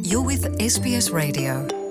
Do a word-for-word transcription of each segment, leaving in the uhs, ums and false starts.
You're with S B S Radio.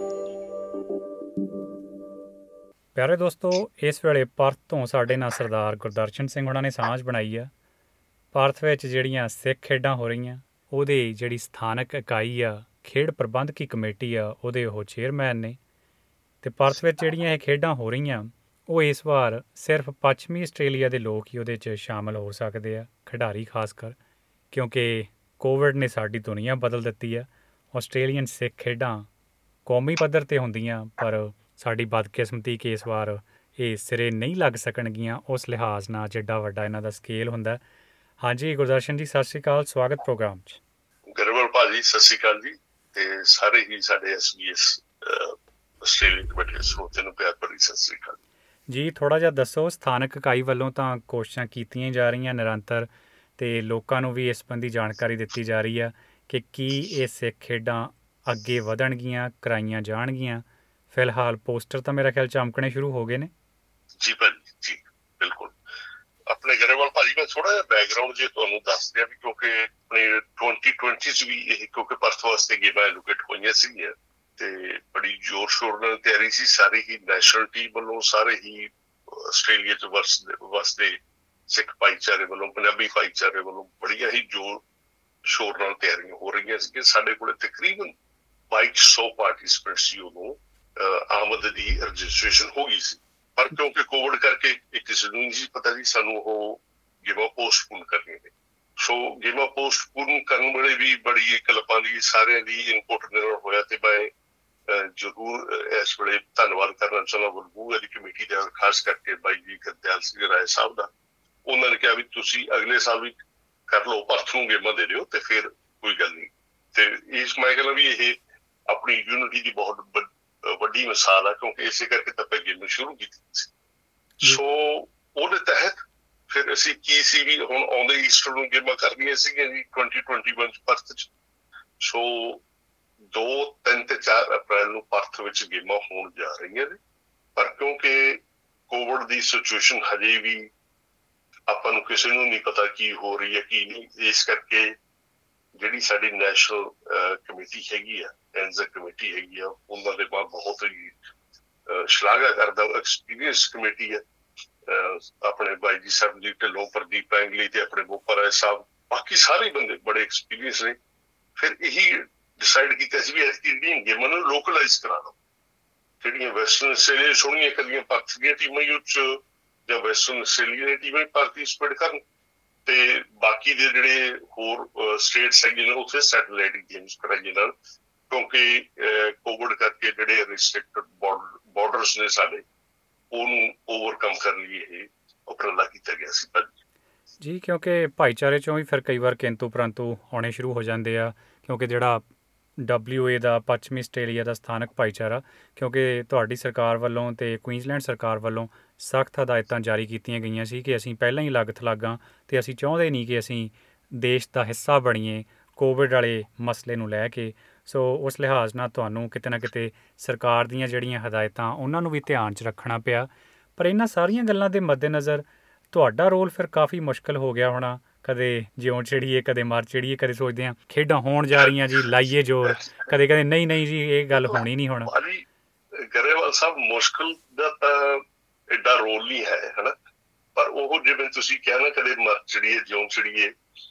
ਪਿਆਰੇ ਦੋਸਤੋ, ਇਸ ਵੇਲੇ ਭਾਰਤ ਤੋਂ ਸਾਡੇ ਨਾਲ ਸਰਦਾਰ ਗੁਰਦਰਸ਼ਨ ਸਿੰਘ ਹੁਣਾਂ ਨੇ ਸਾਂਝ ਬਣਾਈ ਆ। ਭਾਰਤ ਵਿੱਚ ਜਿਹੜੀਆਂ ਸਿੱਖ ਖੇਡਾਂ ਹੋ ਰਹੀਆਂ, ਉਹਦੀ ਜਿਹੜੀ ਸਥਾਨਕ ਇਕਾਈ ਆ, ਖੇਡ ਪ੍ਰਬੰਧਕੀ ਕਮੇਟੀ ਆ, ਉਹਦੇ ਉਹ ਚੇਅਰਮੈਨ ਨੇ। ਅਤੇ ਭਾਰਤ ਵਿੱਚ ਜਿਹੜੀਆਂ ਇਹ ਖੇਡਾਂ ਹੋ ਰਹੀਆਂ, ਉਹ ਇਸ ਵਾਰ ਸਿਰਫ ਪੱਛਮੀ ਆਸਟ੍ਰੇਲੀਆ ਦੇ ਲੋਕ ਹੀ ਉਹਦੇ 'ਚ ਸ਼ਾਮਲ ਹੋ ਸਕਦੇ ਆ, ਖਿਡਾਰੀ ਖਾਸ ਕਰ, ਕਿਉਂਕਿ ਕੋਵਿਡ ਨੇ ਸਾਡੀ ਦੁਨੀਆ ਬਦਲ ਦਿੱਤੀ ਆ। ਆਸਟ੍ਰੇਲੀਅਨ ਸਿੱਖ ਖੇਡਾਂ ਕੌਮੀ ਪੱਧਰ 'ਤੇ ਹੁੰਦੀਆਂ, ਪਰ ਸਾਡੀ ਬਦਕਿਸਮਤੀ ਕਿ ਇਸ ਵਾਰ ਇਹ ਸਿਰੇ ਨਹੀਂ ਲੱਗ ਸਕਣਗੀਆਂ, ਉਸ ਲਿਹਾਜ਼ ਨਾਲ ਜਿੱਡਾ ਵੱਡਾ ਇਹਨਾਂ ਦਾ ਸਕੇਲ ਹੁੰਦਾ। ਹਾਂਜੀ ਗੁਰਦਰਸ਼ਨ ਜੀ, ਸਤਿ ਸ਼੍ਰੀ ਅਕਾਲ, ਸਵਾਗਤ ਪ੍ਰੋਗਰਾਮ 'ਚ। ਗਰੇਵਾਲ ਭਾਜੀ, ਸਤਿ ਸ਼੍ਰੀ ਅਕਾਲ ਜੀ, ਤੇ ਸਾਰੇ ਹੀ ਸਾਡੇ ਐਸ ਬੀ ਐਸ ਆਸਟ੍ਰੇਲੀਆ ਦੇ ਬੈਠੇ ਸਰੋਤਿਆਂ ਨੂੰ ਪਿਆਰ ਭਰੀ ਸਤਿ ਸ਼੍ਰੀ ਅਕਾਲ ਜੀ। ਥੋੜ੍ਹਾ ਜਿਹਾ ਦੱਸੋ, ਸਥਾਨਕ ਇਕਾਈ ਵੱਲੋਂ ਤਾਂ ਕੋਸ਼ਿਸ਼ਾਂ ਕੀਤੀਆਂ ਜਾ ਰਹੀਆਂ ਨਿਰੰਤਰ, ਅਤੇ ਲੋਕਾਂ ਨੂੰ ਵੀ ਇਸ ਸੰਬੰਧੀ ਜਾਣਕਾਰੀ ਦਿੱਤੀ ਜਾ ਰਹੀ ਆ ਕਿ ਕੀ ਇਹ ਸਿੱਖ ਖੇਡਾਂ ਅੱਗੇ ਵਧਣਗੀਆਂ, ਕਰਾਈਆਂ ਜਾਣਗੀਆਂ। ਫਿਲਹਾਲ ਪੋਸਟਰ ਤਾਂ ਮੇਰਾ ਖਿਆਲ ਚਮਕਣੇ ਸ਼ੁਰੂ ਹੋ ਗਏ ਨੇ। ਜੀ ਭਾਜੀ, ਜੀ ਬਿਲਕੁਲ। ਆਪਣੇ ਗਰੇਵਾਲ ਭਾਜੀ, ਮੈਂ ਥੋੜਾ ਜਿਹਾ ਬੈਕਗਰਾਊਂਡ ਜੇ ਤੁਹਾਨੂੰ ਦੱਸ ਦਿਆਂ ਵੀ, ਕਿਉਂਕਿ ਆਪਣੇ ਟਵੈਂਟੀ ਟਵੈਂਟੀ 'ਚ ਵੀ ਇਹ ਕਿਉਂਕਿ ਪਰਥ ਵਾਸਤੇ ਗੇਮਾਂ ਐਲੋਕੇਟ ਹੋਈਆਂ ਸੀਗੀਆਂ ਤੇ ਬੜੀ ਜ਼ੋਰ ਸ਼ੋਰ ਨਾਲ ਤਿਆਰੀ ਸੀ। ਸਾਰੇ ਹੀ ਨੈਸ਼ਨਲ ਟੀਮ ਵੱਲੋਂ, ਸਾਰੇ ਹੀ ਆਸਟ੍ਰੇਲੀਆ 'ਚ ਵਸਦੇ ਵਸਦੇ ਸਿੱਖ ਭਾਈਚਾਰੇ ਵੱਲੋਂ, ਪੰਜਾਬੀ ਭਾਈਚਾਰੇ ਵੱਲੋਂ ਬੜੀਆਂ ਹੀ ਜ਼ੋਰ ਸ਼ੋਰ ਨਾਲ ਤਿਆਰੀਆਂ ਹੋ ਰਹੀਆਂ ਸੀ। ਸਾਡੇ ਕੋਲ ਤਕਰੀਬਨ ਬਾਈ ਸੌ ਪਾਰਟੀਸਪੈਂਟ ਸੀ। ਉਦੋਂ ਆਮਦ ਦੀ ਰਜਿਸਟ੍ਰੇਸ਼ਨ ਹੋ ਗਈ ਸੀ, ਪਰ ਕਿਉਂਕਿ ਕੋਵਿਡ ਕਰਕੇ ਇਹ ਕਿਸੇ ਨੂੰ ਨਹੀਂ ਸੀ ਪਤਾ ਜੀ ਸਾਨੂੰ ਉਹ ਗੇਮਾਂ ਪੋਸਟਪੋਨ ਕਰਨੀਆਂ ਨੇ। ਸੋ ਗੇਮਾਂ ਪੋਸਟਪੋਨ ਕਰਨ ਵੇਲੇ ਵੀ ਬੜੀ ਕਲਪਾਂ ਦੀ ਸਾਰਿਆਂ ਦੀ ਇਨਪੁਟ ਨਾਲ ਹੋਇਆ, ਤੇ ਮੈਂ ਜ਼ਰੂਰ ਇਸ ਵੇਲੇ ਧੰਨਵਾਦ ਕਰਨਾ ਚਾਹੁੰਦਾ ਬਲਬੂ ਵਾਲੀ ਕਮੇਟੀ ਦਾ, ਖਾਸ ਕਰਕੇ ਬਾਈ ਜੀ ਗੁਰਦਿਆਲ ਸਿੰਘ ਰਾਏ ਸਾਹਿਬ ਦਾ। ਉਹਨਾਂ ਨੇ ਕਿਹਾ ਵੀ ਤੁਸੀਂ ਅਗਲੇ ਸਾਲ ਵੀ ਕਰ ਲਓ, ਪਰਥ ਨੂੰ ਗੇਮਾਂ ਦੇ ਦਿਓ ਤੇ ਫਿਰ ਕੋਈ ਗੱਲ ਨਹੀਂ। ਤੇ ਇਸ ਮੈਂ ਕਹਿੰਦਾ ਵੀ ਇਹ ਆਪਣੀ ਯੂਨਿਟੀ ਦੀ ਬਹੁਤ ਵੱਡੀ ਮਿਸਾਲ ਆ, ਕਿਉਂਕਿ ਇਸੇ ਕਰਕੇ ਤਾਂ ਆਪਾਂ ਗੇਮ ਸ਼ੁਰੂ ਕੀਤੀ ਸੀ। ਸੋ ਉਹਦੇ ਤਹਿਤ ਫਿਰ ਅਸੀਂ ਕੀ ਸੀ ਵੀ ਹੁਣ ਆਉਂਦੇ ਈਸਟਰ ਨੂੰ ਗੇਮਾਂ ਕਰਨੀਆਂ ਸੀਗੀਆਂ ਜੀ ਟਵੈਂਟੀ ਟਵੈਂਟੀ ਵਨ 'ਚ ਪਰਥ 'ਚ। ਸੋ ਦੋ ਤਿੰਨ ਤੇ ਚਾਰ ਅਪ੍ਰੈਲ ਨੂੰ ਪਰਥ ਵਿੱਚ ਗੇਮਾਂ ਹੋਣ ਜਾ ਰਹੀਆਂ ਨੇ, ਪਰ ਕਿਉਂਕਿ ਕੋਵਿਡ ਦੀ ਸਿਚੁਏਸ਼ਨ ਹਜੇ ਵੀ ਆਪਾਂ ਨੂੰ ਕਿਸੇ ਨੂੰ ਨਹੀਂ ਪਤਾ ਕੀ ਹੋ ਰਹੀ ਹੈ ਕੀ ਨਹੀਂ, ਇਸ ਕਰਕੇ ਜਿਹੜੀ ਸਾਡੀ ਨੈਸ਼ਨਲ ਕਮੇਟੀ ਹੈਗੀ ਆ, ਐਨਜ਼ਰ ਕਮੇਟੀ ਹੈਗੀ ਆ, ਉਹਨਾਂ ਦੇ ਬਾਅਦ ਬਹੁਤ ਹੀ ਸ਼ਲਾਘਾ ਕਰਦਾ ਐਕਸਪੀਰੀਅੰਸ ਕਮੇਟੀ ਹੈ। ਆਪਣੇ ਬਾਈ ਜੀ ਸਰਬਜੀਤ ਢਿੱਲੋਂ, ਪ੍ਰਦੀਪ ਐਂਗਲੀ ਤੇ ਆਪਣੇ ਬੋਪਾ ਰਾਏ ਸਾਹਿਬ, ਬਾਕੀ ਸਾਰੇ ਬੰਦੇ ਬੜੇ ਐਕਸਪੀਰੀਅੰਸ ਨੇ। ਫਿਰ ਇਹੀ ਡਿਸਾਈਡ ਕੀਤਾ ਸੀ ਵੀ ਜਿਹੜੀਆਂ ਗੇਮਾਂ ਨੂੰ ਲੋਕਲਾਈਜ਼ ਕਰਾ ਲਓ। ਜਿਹੜੀਆਂ ਵੈਸਟਰਨ ਆਸਟ੍ਰੇਲੀਆ ਸੋਹਣੀਆਂ ਕਦੀਆਂ ਪਰਥ ਦੀਆਂ ਟੀਮਾਂ ਹੀ ਉੱਚ ਜਾਂ ਵੈਸਟਰਨ ਆਸਟ੍ਰੇਲੀਆ ਦੀਆਂ ਟੀਮਾਂ ਪਾਰਟੀਸਪੇਟ ਕਰਨ, ਤੇ ਬਾਕੀ ਦੇ ਜਿਹੜੇ ਹੋਰ ਸਟੇਟਸ ਹੈਗੇ ਨੇ ਉੱਥੇ ਸੈਟੇਲਾਈਟ ਗੇਮਸ ਕਰਾਈਏ ਨਾਲ, ਕਿਉਂਕਿ ਕੋਵਿਡ ਕਰਕੇ ਜਿਹੜੇ ਰਿਸਟ੍ਰਿਕਟਡ ਬਾਰਡਰਸ ਨੇ ਸਾਡੇ, ਉਹਨੂੰ ਓਵਰਕਮ ਕਰਨ ਲਈ ਇਹ ਉਪਰਾਲਾ ਕੀਤਾ ਗਿਆ ਸੀ ਜੀ। ਕਿਉਂਕਿ ਭਾਈਚਾਰੇ 'ਚੋਂ ਵੀ ਫਿਰ ਕਈ ਵਾਰ ਕਿੰਤੂ ਪ੍ਰੰਤੂ ਆਉਣੇ ਸ਼ੁਰੂ ਹੋ ਜਾਂਦੇ ਆ, ਕਿਉਂਕਿ ਜਿਹੜਾ ਡਬਲਿਊ ਏ ਦਾ ਪੱਛਮੀ ਆਸਟ੍ਰੇਲੀਆ ਦਾ ਸਥਾਨਕ ਭਾਈਚਾਰਾ, ਕਿਉਂਕਿ ਤੁਹਾਡੀ ਸਰਕਾਰ ਵੱਲੋਂ ਅਤੇ ਕੁਈਨਜ਼ਲੈਂਡ ਸਰਕਾਰ ਵੱਲੋਂ ਸਖਤ ਹਦਾਇਤਾਂ ਜਾਰੀ ਕੀਤੀਆਂ ਗਈਆਂ ਸੀ ਕਿ ਅਸੀਂ ਪਹਿਲਾਂ ਹੀ ਲੱਗ ਥਲਾਗਾਂ, ਅਤੇ ਅਸੀਂ ਚਾਹੁੰਦੇ ਨਹੀਂ ਕਿ ਅਸੀਂ ਦੇਸ਼ ਦਾ ਹਿੱਸਾ ਬਣੀਏ ਕੋਵਿਡ ਵਾਲੇ ਮਸਲੇ ਨੂੰ ਲੈ ਕੇ। ਸੋ ਉਸ ਲਿਹਾਜ਼ ਨਾਲ ਤੁਹਾਨੂੰ ਕਿਤੇ ਨਾ ਕਿਤੇ ਸਰਕਾਰ ਦੀਆਂ ਜਿਹੜੀਆਂ ਹਦਾਇਤਾਂ ਉਹਨਾਂ ਨੂੰ ਵੀ ਧਿਆਨ 'ਚ ਰੱਖਣਾ ਪਿਆ। ਪਰ ਇਹਨਾਂ ਸਾਰੀਆਂ ਗੱਲਾਂ ਦੇ ਮੱਦੇਨਜ਼ਰ ਤੁਹਾਡਾ ਰੋਲ ਫਿਰ ਕਾਫੀ ਮੁਸ਼ਕਿਲ ਹੋ ਗਿਆ ਹੋਣਾ। ਕਦੇ ਜਿਉਂ ਚਿੜੀਏ, ਕਦੇ ਮਰ ਚਿੜੀਏ, ਕਦੇ ਸੋਚਦੇ ਹਾਂ ਖੇਡਾਂ ਹੋਣ ਜਾ ਰਹੀਆਂ ਜੀ, ਲਾਈਏ ਜ਼ੋਰ, ਕਦੇ ਕਦੇ ਨਹੀਂ ਨਹੀਂ ਜੀ ਇਹ ਗੱਲ ਹੋਣੀ ਨਹੀਂ ਹੁਣ। ਗਰੇਵਾਲ ਸਾਹਿਬ, ਮੁਸ਼ਕਿਲ ਦਾ ਤਾਂ ਐਡਾ ਰੋਲ ਨਹੀਂ ਹੈ, ਹਨਾ, ਪਰ ਉਹ ਜਿਵੇਂ ਤੁਸੀਂ ਕਿਹਾ ਨਾ, ਕਦੇ ਮਰ ਚਿੜੀਏ ਜਿਉਂ ਚਿੜੀਏ,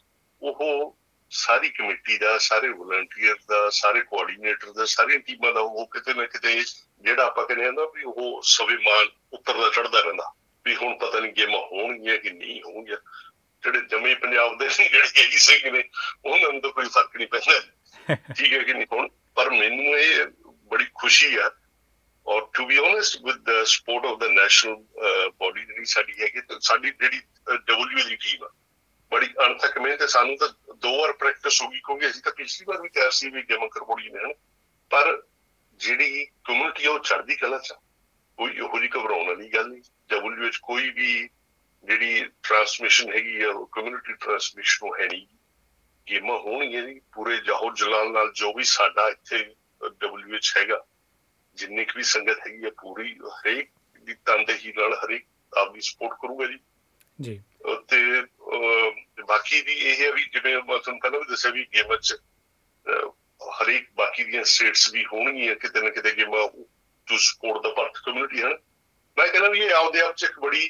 ਉਹ ਸਾਰੀ ਕਮੇਟੀ ਦਾ, ਸਾਰੇ ਵਲੰਟੀਅਰ ਦਾ, ਸਾਰੇ ਕੋਆਰਡੀਨੇਟਰ ਦਾ, ਸਾਰੀਆਂ ਟੀਮਾਂ ਦਾ ਉਹ ਕਿਤੇ ਨਾ ਕਿਤੇ ਜਿਹੜਾ ਆਪਾਂ ਕਹਿੰਦੇ ਨਾ ਵੀ ਉਹ ਸਵੈਮਾਨ ਉੱਤਰਦਾ ਚੜ੍ਹਦਾ ਰਹਿੰਦਾ ਵੀ ਹੁਣ ਪਤਾ ਨਹੀਂ ਗੇਮਾਂ ਹੋਣਗੀਆਂ ਕਿ ਨਹੀਂ ਹੋਣਗੀਆਂ। ਜਿਹੜੇ ਜੰਮੇ ਪੰਜਾਬ ਦੇ ਜਿਹੜੇ ਹੈਗੀ ਸਿੰਘ ਨੇ ਉਹਨਾਂ ਨੂੰ ਤਾਂ ਕੋਈ ਫਰਕ ਨਹੀਂ ਪੈਂਦਾ, ਠੀਕ ਹੈ ਕਿ ਨਹੀਂ। ਹੁਣ ਪਰ ਮੈਨੂੰ ਇਹ ਬੜੀ ਖੁਸ਼ੀ ਆ, ਔਰ to be honest with the sport of the national body ਜਿਹੜੀ ਸਾਡੀ ਹੈਗੀ, ਸਾਡੀ ਜਿਹੜੀ ਡਬਲਿਊ ਦੀ ਟੀਮ ਆ ਬੜੀ ਅਣਥੱਕ ਮਿਹਨਤ ਹੈ। ਸਾਨੂੰ ਤਾਂ ਦੋ ਵਾਰ ਪ੍ਰੈਕਟਿਸ ਹੋ ਗਈ, ਕਿਉਂਕਿ ਅਸੀਂ ਤਾਂ ਪਿਛਲੀ ਵਾਰ ਵੀ ਤਿਆਰ ਸੀ ਵੀ ਗੇਮਾਂ ਕਰਵਾਉਣੀਆਂ ਨੇ, ਪਰ ਜਿਹੜੀ ਕਮਿਊਨਿਟੀ ਆ ਉਹ ਚੜ੍ਹਦੀ ਕਲਾ 'ਚ, ਕੋਈ ਇਹੋ ਜਿਹੀ ਘਬਰਾਉਣ ਵਾਲੀ ਗੱਲ ਨਹੀਂ। ਡਬਲਿਊ ਵਿੱਚ ਕੋਈ ਵੀ ਜਿਹੜੀ ਟਰਾਂਸਮਿਸ਼ਨ ਹੈਗੀ ਆ ਉਹ ਕਮਿਊਨਿਟੀ ਟਰਾਂਸਮਿਸ਼ਨ ਹੈ ਨਹੀਂ। ਗੇਮਾਂ ਹੋਣਗੀਆਂ ਜੀ ਪੂਰੇ ਜਾਹੋ ਜਲਾਲ ਨਾਲ, ਜੋ ਵੀ ਸਾਡਾ ਇੱਥੇ ਡਬਲਿਊ ਵਿੱਚ ਹੈਗਾ, ਜਿੰਨੀ ਕੁ ਵੀ ਸੰਗਤ ਹੈਗੀ ਆ ਪੂਰੀ, ਹਰੇਕ ਦੀ ਤਨਦੇਹੀ ਨਾਲ ਹਰੇਕ ਆਪਦੀ ਸਪੋਰਟ ਕਰੂਗਾ ਜੀ ਜੀ। ਤੇ ਬਾਕੀ ਦੀ ਇਹ ਹੈ ਵੀ ਜਿਵੇਂ ਮੈਂ ਤੁਹਾਨੂੰ ਪਹਿਲਾਂ ਵੀ ਦੱਸਿਆ ਵੀ ਗੇਮਾਂ 'ਚ ਹਰੇਕ ਬਾਕੀ ਦੀਆਂ ਸਟੇਟਸ ਵੀ ਹੋਣਗੀਆਂ ਕਿਤੇ ਨਾ ਕਿਤੇ ਗੇਮਾਂ ਟੂ ਸਪੋਰਟ ਦਾ ਭਾਰਤ ਕਮਿਊਨਿਟੀ ਹਨ। ਮੈਂ ਕਹਿੰਦਾ ਵੀ ਇਹ ਆਪਦੇ ਆਪ 'ਚ ਇੱਕ ਬੜੀ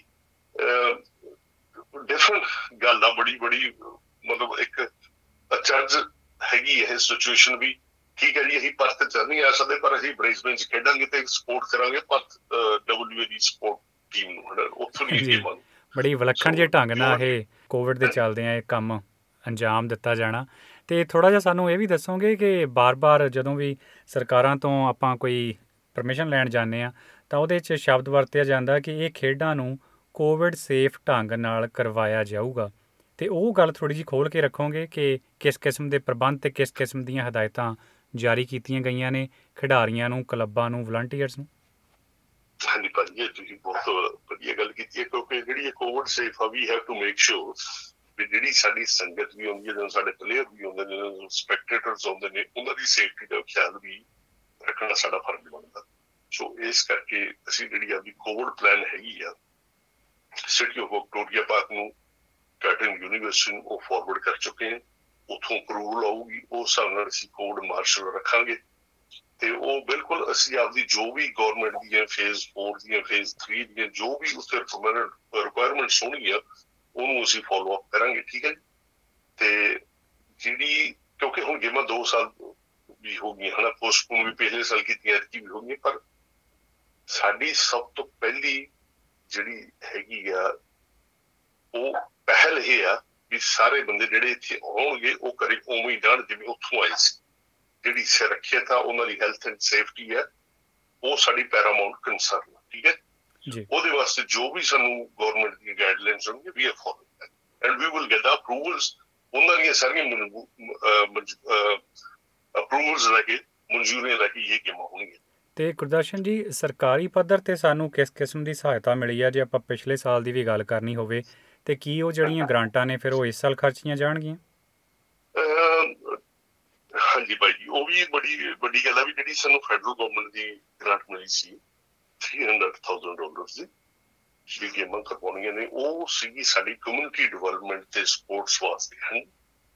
ਡਿਫਰੈਂਟ ਗੱਲ ਆ, ਬੜੀ ਬੜੀ ਮਤਲਬ ਇੱਕ ਅਚਰਜ ਹੈਗੀ ਇਹ ਸਿਚੁਏਸ਼ਨ ਵੀ। ਠੀਕ ਹੈ ਜੀ, ਅਸੀਂ ਪਰਥ 'ਚ ਨਹੀਂ ਆ ਸਕਦੇ, ਪਰ ਅਸੀਂ ਬ੍ਰਿਸਬੇਨ 'ਚ ਖੇਡਾਂਗੇ ਤੇ ਸਪੋਰਟ ਕਰਾਂਗੇ ਪਰਥ ਡਬਲਯੂ ਦੀ ਸਪੋਰਟ ਟੀਮ ਨੂੰ, ਹੈ ਨਾ, ਉੱਥੋਂ ਦੀ ਗੇਮਾਂ ਨੂੰ। ਬੜੀ ਵਿਲੱਖਣ ਜਿਹੇ ਢੰਗ ਨਾਲ ਇਹ ਕੋਵਿਡ ਦੇ ਚੱਲਦਿਆਂ ਇਹ ਕੰਮ ਅੰਜਾਮ ਦਿੱਤਾ ਜਾਣਾ। ਅਤੇ ਥੋੜ੍ਹਾ ਜਿਹਾ ਸਾਨੂੰ ਇਹ ਵੀ ਦੱਸੋਗੇ ਕਿ ਬਾਰ-ਬਾਰ ਜਦੋਂ ਵੀ ਸਰਕਾਰਾਂ ਤੋਂ ਆਪਾਂ ਕੋਈ ਪਰਮਿਸ਼ਨ ਲੈਣ ਜਾਂਦੇ ਹਾਂ ਤਾਂ ਉਹਦੇ 'ਚ ਸ਼ਬਦ ਵਰਤਿਆ ਜਾਂਦਾ ਕਿ ਇਹ ਖੇਡਾਂ ਨੂੰ ਕੋਵਿਡ ਸੇਫ ਢੰਗ ਨਾਲ ਕਰਵਾਇਆ ਜਾਊਗਾ, ਅਤੇ ਉਹ ਗੱਲ ਥੋੜ੍ਹੀ ਜਿਹੀ ਖੋਲ੍ਹ ਕੇ ਰੱਖੋਗੇ ਕਿ ਕਿਸ ਕਿਸਮ ਦੇ ਪ੍ਰਬੰਧ ਅਤੇ ਕਿਸ ਕਿਸਮ ਦੀਆਂ ਹਦਾਇਤਾਂ ਜਾਰੀ ਕੀਤੀਆਂ ਗਈਆਂ ਨੇ ਖਿਡਾਰੀਆਂ ਨੂੰ, ਕਲੱਬਾਂ ਨੂੰ, ਵਲੰਟੀਅਰਸ ਨੂੰ? ਹਾਂਜੀ ਭਾਜੀ, ਇਹ ਤੁਸੀਂ ਬਹੁਤ ਵਧੀਆ ਗੱਲ ਕੀਤੀ ਹੈ, ਕਿਉਂਕਿ ਜਿਹੜੀ ਇਹ ਕੋਵਿਡ ਸੇਫ ਆ, we have to make sure we ਜਿਹੜੀ ਸਾਡੀ ਸੰਗਤ ਵੀ ਆਉਂਦੀ ਹੈ, ਜਦੋਂ ਸਾਡੇ ਪਲੇਅਰ ਵੀ ਆਉਂਦੇ ਨੇ, ਜਦੋਂ ਸਪੈਕਟੇਟਰਸ ਆਉਂਦੇ ਨੇ, ਉਹਨਾਂ ਦੀ ਸੇਫਟੀ ਦਾ ਖਿਆਲ ਵੀ ਰੱਖਣਾ ਸਾਡਾ ਫਰਜ਼ ਬਣਦਾ। ਸੋ ਇਸ ਕਰਕੇ ਅਸੀਂ ਜਿਹੜੀ ਆਪਦੀ ਕੋਵਿਡ ਪਲਾਨ ਹੈਗੀ ਆ ਸਿਟੀ ਆਫ ਵਿਕਟੋਰੀਆ ਪਾਰਕ ਨੂੰ, ਕੈਟਨ ਯੂਨੀਵਰਸਿਟੀ ਨੂੰ ਉਹ ਫਾਰਵਰਡ ਕਰ ਚੁੱਕੇ ਹਾਂ। ਉੱਥੋਂ ਅਪਰੂਵਲ ਆਊਗੀ, ਉਸ ਹਿਸਾਬ ਨਾਲ ਅਸੀਂ ਕੋਵਿਡ ਮਾਰਸ਼ਲ ਰੱਖਾਂਗੇ ਤੇ ਉਹ ਬਿਲਕੁਲ ਅਸੀਂ ਆਪਦੀ ਜੋ ਵੀ ਗੌਰਮੈਂਟ ਦੀਆਂ ਫੇਜ਼ ਫੋਰ ਦੀਆਂ, ਫੇਜ਼ ਥ੍ਰੀ ਦੀਆਂ ਜੋ ਵੀ ਉੱਥੇ ਰਿਕੁਆਇਰਮੈਂਟਸ ਹੋਣਗੀਆਂ ਉਹਨੂੰ ਅਸੀਂ ਫੋਲੋ ਅਪ ਕਰਾਂਗੇ। ਠੀਕ ਹੈ ਜੀ। ਤੇ ਜਿਹੜੀ ਕਿਉਂਕਿ ਹੁਣ ਗੇਮਾਂ ਦੋ ਸਾਲ ਵੀ ਹੋ ਗਈਆਂ, ਹੈ ਨਾ, ਪੋਸਟਪੋਨ ਵੀ ਪਿਛਲੇ ਸਾਲ ਕੀਤੀਆਂ, ਐਤਕੀ ਵੀ ਹੋ ਗਈਆਂ, ਪਰ ਸਾਡੀ ਸਭ ਤੋਂ ਪਹਿਲੀ ਜਿਹੜੀ ਹੈਗੀ ਆ ਉਹ ਪਹਿਲ ਇਹ ਆ ਵੀ ਸਾਰੇ ਬੰਦੇ ਜਿਹੜੇ ਇੱਥੇ ਆਉਣਗੇ ਉਹ ਕਰੇ ਉਵੇਂ ਹੀ ਜਾਣ ਜਿਵੇਂ ਉੱਥੋਂ ਆਏ ਸੀ। ਜਿਹੜੀ ਸੁਰੱਖਿਅਤ ਆ, ਉਹਨਾਂ ਦੀ ਹੈਲਥ ਐਂਡ ਸੇਫਟੀ ਹੈ, ਉਹ ਸਾਡੀ ਪੈਰਾਮਾਊਂਟ ਕੰਸਰਨ ਆ। ਠੀਕ ਹੈ ਜੀ। ਉਹਦੇ ਵਾਸਤੇ ਜੋ ਵੀ ਸਾਨੂੰ ਗੌਰਮੈਂਟ ਦੀਆਂ ਗਾਈਡਲਾਈਨਸ ਹੋਣਗੀਆਂ we follow and we will get approvals. ਉਹਨਾਂ ਦੀਆਂ ਸਾਰੀਆਂ ਅਪਰੂਵਲਸ ਲੈ ਕੇ, ਮਨਜ਼ੂਰੀਆਂ ਲੈ ਕੇ ਇਹ ਗੇਮਾਂ ਹੋਣਗੀਆਂ। ਅਤੇ ਗੁਰਦਰਸ਼ਨ ਜੀ, ਸਰਕਾਰੀ ਪੱਧਰ 'ਤੇ ਸਾਨੂੰ ਕਿਸ ਕਿਸਮ ਦੀ ਸਹਾਇਤਾ ਮਿਲੀ ਆ? ਜੇ ਆਪਾਂ ਪਿਛਲੇ ਸਾਲ ਦੀ ਵੀ ਗੱਲ ਕਰਨੀ ਹੋਵੇ ਅਤੇ ਕੀ ਉਹ ਜਿਹੜੀਆਂ ਗ੍ਰਾਂਟਾਂ ਨੇ ਫਿਰ ਉਹ ਇਸ ਸਾਲ ਖਰਚੀਆਂ ਜਾਣਗੀਆਂ? ਹਾਂਜੀ ਭਾਈ ਜੀ, ਉਹ ਵੀ ਬੜੀ ਵੱਡੀ ਗੱਲ ਆ ਵੀ ਜਿਹੜੀ ਸਾਨੂੰ ਫੈਡਰਲ ਗੌਰਮੈਂਟ ਦੀ ਗ੍ਰਾਂਟ ਮਿਲੀ ਸੀ ਥ੍ਰੀ ਹੰਡਰਡ ਥਾਊਜ਼ੈਂਡ ਡਾਲਰਸ ਦੀ, ਜਿਹੜੀ ਗੇਮਾਂ ਕਰਵਾਉਣੀਆਂ ਨੇ, ਉਹ ਸੀਗੀ ਸਾਡੀ ਕਮਿਊਨਿਟੀ ਡਿਵੈਲਪਮੈਂਟ ਤੇ ਸਪੋਰਟਸ ਵਾਸਤੇ। ਹਨ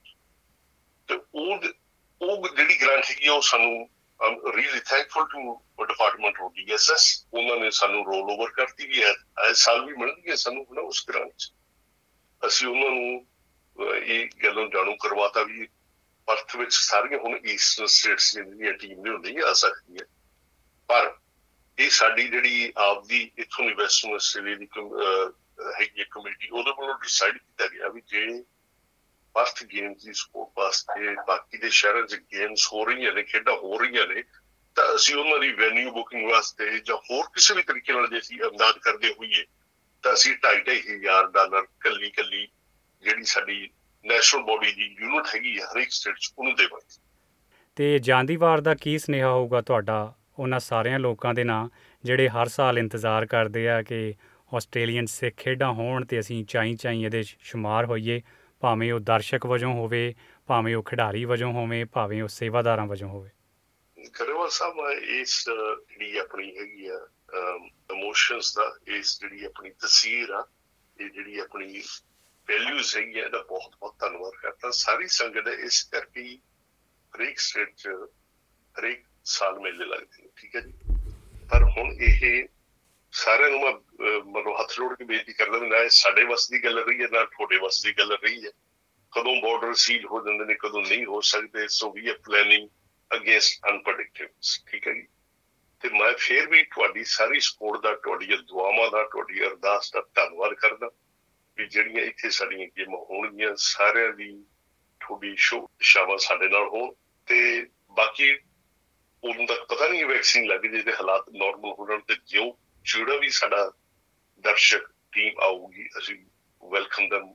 ਤੇ ਉਹ ਉਹ ਜਿਹੜੀ ਗ੍ਰਾਂਟ ਹੈਗੀ ਉਹ ਸਾਨੂੰ I'm really thankful to Department of D S S, ਉਹਨਾਂ ਨੇ ਸਾਨੂੰ ਰੋਲ ਓਵਰ ਕਰਤੀ ਵੀ ਹੈ, ਇਸ ਸਾਲ ਵੀ ਮਿਲਣਗੇ ਸਾਨੂੰ ਨਾ ਉਸ ਗ੍ਰਾਂਟ 'ਚ। ਅਸੀਂ ਉਹਨਾਂ ਨੂੰ ਇਹ ਗੱਲੋਂ ਜਾਣੂ ਕਰਵਾਤਾ ਵੀ ਪਰਥ ਵਿੱਚ ਸਾਰੀਆਂ ਹੁਣ ਈਸਟਰਨ ਸਟੇਟਸ ਦੀਆਂ ਟੀਮ ਨਹੀਂ ਹੁੰਦੀ ਆ ਸਕਦੀ ਹੈ, ਪਰ ਇਹ ਸਾਡੀ ਜਿਹੜੀ ਆਪਦੀ ਇੱਥੋਂ ਦੀ ਵੈਸਟਰਨ ਆਸਟ੍ਰੇਲੀਆ ਦੀ ਹੈਗੀ ਕਮੇਟੀ, ਉਹਦੇ ਵੱਲੋਂ ਡਿਸਾਈਡ ਕੀਤਾ ਗਿਆ ਵੀ ਜੇ ਪਰਥ ਗੇਮਸ ਦੀ ਸਪੋਰਟ ਵਾਸਤੇ ਬਾਕੀ ਦੇ ਸ਼ਹਿਰਾਂ 'ਚ ਗੇਮਸ ਹੋ ਰਹੀਆਂ ਨੇ, ਖੇਡਾਂ ਹੋ ਰਹੀਆਂ ਨੇ, ਤਾਂ ਅਸੀਂ ਉਹਨਾਂ ਦੀ ਵੈਨਿਊ ਬੁਕਿੰਗ ਵਾਸਤੇ ਜਾਂ ਹੋਰ ਕਿਸੇ ਵੀ ਤਰੀਕੇ ਨਾਲ ਜੇ ਅਸੀਂ ਅੰਦਾਜ਼ ਕਰਦੇ ਹੋਈਏ ਤਾਂ ਅਸੀਂ ਢਾਈ ਢਾਈ ਹਜ਼ਾਰ ਡਾਲਰ ਕੱਲੀ ਕੱਲੀ ਜਿਹੜੀ ਸਾਡੀ ਨੈਸ਼ਨਲ ਬੋਡੀ ਦੀ ਯੂਨਿਟ ਹੈਗੀ ਆ ਹਰੇਕ ਸਟੇਟ 'ਚ ਉਹਨੂੰ ਦੇਵਾਂਗੇ। ਅਤੇ ਜਾਂਦੀਵਾਰ ਦਾ ਕੀ ਸੁਨੇਹਾ ਹੋਊਗਾ ਤੁਹਾਡਾ ਉਹਨਾਂ ਸਾਰਿਆਂ ਲੋਕਾਂ ਦੇ ਨਾਂ ਜਿਹੜੇ ਹਰ ਸਾਲ ਇੰਤਜ਼ਾਰ ਕਰਦੇ ਆ ਕਿ ਆਸਟ੍ਰੇਲੀਅਨ ਸਿੱਖ ਖੇਡਾਂ ਹੋਣ ਅਤੇ ਅਸੀਂ ਚਾਈਂ ਚਾਈਂ ਇਹਦੇ ਸ਼ੁਮਾਰ ਹੋਈਏ, ਭਾਵੇਂ ਉਹ ਦਰਸ਼ਕ ਵਜੋਂ ਹੋਵੇ, ਭਾਵੇਂ ਉਹ ਖਿਡਾਰੀ ਵਜੋਂ ਹੋਵੇ, ਭਾਵੇਂ ਉਹ ਸੇਵਾਦਾਰਾਂ ਵਜੋਂ ਹੋਵੇ? ਗਰੇਵਾਲ ਸਾਹਿਬ, ਇਸ ਜਿਹੜੀ ਆਪਣੀ ਹੈਗੀ ਆ ਇਮੋਸ਼ਨਸ ਦਾ, ਇਸ ਜਿਹੜੀ ਆਪਣੀ ਤਸਵੀਰ ਆ, ਇਹ ਜਿਹੜੀ ਆਪਣੀ ਵੈਲਿਊਜ਼ ਹੈਗੀਆਂ, ਇਹਦਾ ਬਹੁਤ ਬਹੁਤ ਧੰਨਵਾਦ ਕਰਦਾ ਸਾਰੀ ਸੰਗਤ ਦਾ। ਇਸ ਕਰਕੇ ਹੀ ਹਰੇਕ ਸਟੇਟ 'ਚ ਹਰੇਕ ਸਾਲ ਮੇਲੇ ਲੱਗਦੇ ਨੇ। ਠੀਕ ਹੈ ਜੀ। ਪਰ ਹੁਣ ਇਹ ਸਾਰਿਆਂ ਨੂੰ ਮੈਂ ਮਤਲਬ ਹੱਥ ਜੋੜ ਕੇ ਬੇਨਤੀ ਕਰਦਾ ਵੀ ਨਾ ਇਹ ਸਾਡੇ ਵੱਸ ਦੀ ਗੱਲ ਰਹੀ ਹੈ, ਨਾ ਤੁਹਾਡੇ ਵੱਸ ਦੀ ਗੱਲ ਰਹੀ ਹੈ। ਕਦੋਂ ਬਾਰਡਰ ਸੀਲ ਹੋ ਜਾਂਦੇ ਨੇ, ਕਦੋਂ ਨਹੀਂ ਹੋ ਸਕਦੇ। So we are planning against unpredictables. ਠੀਕ ਹੈ ਜੀ। ਤੇ ਮੈਂ ਫਿਰ ਵੀ ਤੁਹਾਡੀ ਸਾਰੀ ਸਪੋਰਟ ਦਾ, ਤੁਹਾਡੀਆਂ ਦੁਆਵਾਂ ਦਾ, ਤੁਹਾਡੀ ਅਰਦਾਸ ਦਾ ਧੰਨਵਾਦ ਕਰਦਾ ਵੀ ਜਿਹੜੀਆਂ ਇੱਥੇ ਸਾਡੀਆਂ ਗੇਮਾਂ ਹੋਣਗੀਆਂ, ਸਾਰਿਆਂ ਦੀ ਤੁਹਾਡੀ ਸ਼ੁਭ ਇੱਛਾਵਾਂ ਸਾਡੇ ਨਾਲ ਹੋਣ। ਤੇ ਬਾਕੀ ਉਦੋਂ ਤੱਕ ਪਤਾ ਨਹੀਂ ਵੈਕਸੀਨ ਲੱਗ ਜੇ ਤੇ ਹਾਲਾਤ ਨੋਰਮਲ ਹੋ ਜਾਣ ਤੇ ਜਿਉਂ ਜਿਹੜਾ ਵੀ ਸਾਡਾ ਦਰਸ਼ਕ ਟੀਮ ਆਊਗੀ, ਅਸੀਂ welcome them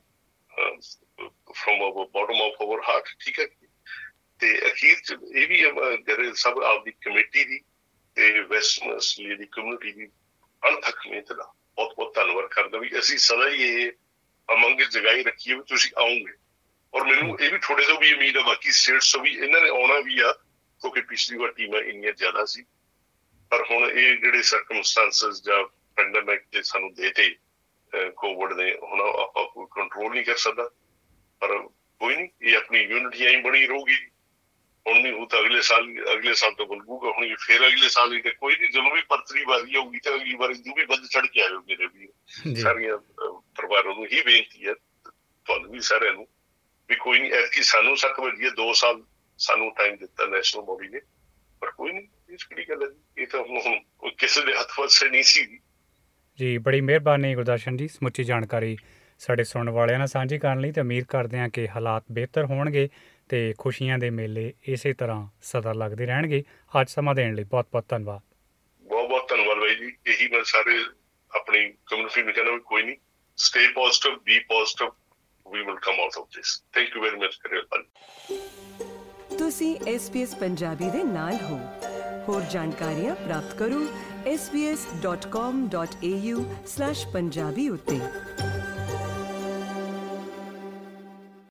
from our bottom of our heart. ਠੀਕ ਹੈ। ਤੇ ਅਖੀਰ 'ਚ ਇਹ ਵੀ ਗਰੇ ਸਭ ਆਪਦੀ ਕਮੇਟੀ ਦੀ ਤੇ ਵੈਸਟਰਨ ਆਸਟ੍ਰੇਲੀਆ ਦੀ ਕਮਿਊਨਿਟੀ ਦੀ ਅਣਥੱਕ ਮਿਹਨਤ ਦਾ ਬਹੁਤ ਬਹੁਤ ਧੰਨਵਾਦ ਕਰਦਾ ਵੀ ਅਸੀਂ ਸਦਾ ਹੀ ਇਹ ਅਮੰਗ ਜਗਾਈ ਰੱਖੀਏ ਵੀ ਤੁਸੀਂ ਆਉਂਗੇ। ਔਰ ਮੈਨੂੰ ਇਹ ਵੀ ਤੁਹਾਡੇ ਤੋਂ ਵੀ ਉਮੀਦ ਆ, ਬਾਕੀ ਸਟੇਟਸ ਤੋਂ ਵੀ ਇਹਨਾਂ ਨੇ ਆਉਣਾ ਵੀ ਆ, ਕਿਉਂਕਿ ਪਿਛਲੀ ਵਾਰ ਟੀਮਾਂ ਇੰਨੀਆਂ ਜ਼ਿਆਦਾ ਸੀ। ਪਰ ਹੁਣ ਇਹ ਜਿਹੜੇ ਸਰਕਮਸਟੈਂਸਸ ਜਾਂ ਪੈਂਡੇਮਿਕ ਦੇ ਸਾਨੂੰ ਦੇ ਤੇ ਕੋਵਿਡ ਨੇ, ਹੁਣ ਆਪਾਂ ਕੋਈ ਕੰਟਰੋਲ ਨਹੀਂ ਕਰ ਸਕਦਾ, ਪਰ ਕੋਈ ਨਹੀਂ, ਇਹ ਆਪਣੀ ਯੂਨਿਟੀ ਐਂ ਬਣੀ ਰਹੂਗੀ ਹੁਣ ਨਹੀਂ ਹੋ ਤਾਂ ਅਗਲੇ ਸਾਲ ਅਗਲੇ ਸਾਲ ਤੋਂ ਬਲਗੂਗਾ ਹੁਣ ਫਿਰ ਅਗਲੇ ਸਾਲ ਹੀ ਕੋਈ ਨਹੀਂ ਜਦੋਂ ਵੀ ਪਰਤਰੀ ਵਾਰੀ ਆਊਗੀ ਤਾਂ ਅਗਲੀ ਵਾਰੀ ਤੂੰ ਵੀ ਵੱਧ ਚੜ ਕੇ ਆਇਓ ਮੇਰੇ ਵੀ ਸਾਰੀਆਂ ਪਰਿਵਾਰਾਂ ਨੂੰ ਹੀ ਬੇਨਤੀ ਹੈ ਤੁਹਾਨੂੰ ਵੀ ਸਾਰਿਆਂ ਨੂੰ ਵੀ ਕੋਈ ਨਹੀਂ ਐਤਕੀ ਸਾਨੂੰ ਸੱਤ ਵਜੇ ਦੋ ਸਾਲ ਸਾਨੂੰ ਟਾਈਮ ਦਿੱਤਾ ਨੈਸ਼ਨਲ ਬੋਡੀ ਨੇ ਪਰ ਕੋਈ ਨਹੀਂ ਇਸ ਕਿਹੜੀ ਗੱਲ ਹੈ ਇਹ ਤਾਂ ਹੁਣ ਕਿਸੇ ਦੇ ਹੱਥ ਵੱਸੇ ਨਹੀਂ ਸੀ ਜੀ। ਬੜੀ ਮਿਹਰਬਾਨੀ ਗੁਰਦਰਸ਼ਨ ਜੀ ਸਮੁੱਚੀ ਜਾਣਕਾਰੀ ਸਾਡੇ ਸੁਣਨ ਵਾਲਿਆਂ ਨਾਲ ਸਾਂਝੀ ਕਰਨ ਲਈ, ਤੇ ਉਮੀਦ ਕਰਦੇ ਹਾਂ ਕਿ ਹਾਲਾਤ ਬਿਹਤਰ ਹੋਣਗੇ ਤੇ ਖੁਸ਼ੀਆਂ ਦੇ ਮੇਲੇ ਇਸੇ ਤਰ੍ਹਾਂ ਸਦਾ ਲੱਗਦੇ ਰਹਿਣਗੇ। ਅੱਜ ਸਮਾਂ ਦੇਣ ਲਈ ਬਹੁਤ ਬਹੁਤ ਧੰਨਵਾਦ। ਬਹੁਤ ਬਹੁਤ ਧੰਨਵਾਦ ਬਾਈ ਜੀ। ਇਹੀ ਮੈਂ ਸਾਰੇ ਆਪਣੀ ਕਮਿਊਨਿਟੀ ਨੂੰ ਕਹਿੰਦਾ ਵੀ ਕੋਈ ਨਹੀਂ stay positive be positive we will come out of this. Thank you very much for your time. ਤੁਸੀਂ ਐਸ ਬੀ ਐਸ ਪੰਜਾਬੀ ਦੇ ਨਾਲ ਹੋ। ਹੋਰ ਜਾਣਕਾਰੀਆਂ ਪ੍ਰਾਪਤ ਕਰੋ S B S dot com dot A U slash Punjabi ਉੱਤੇ।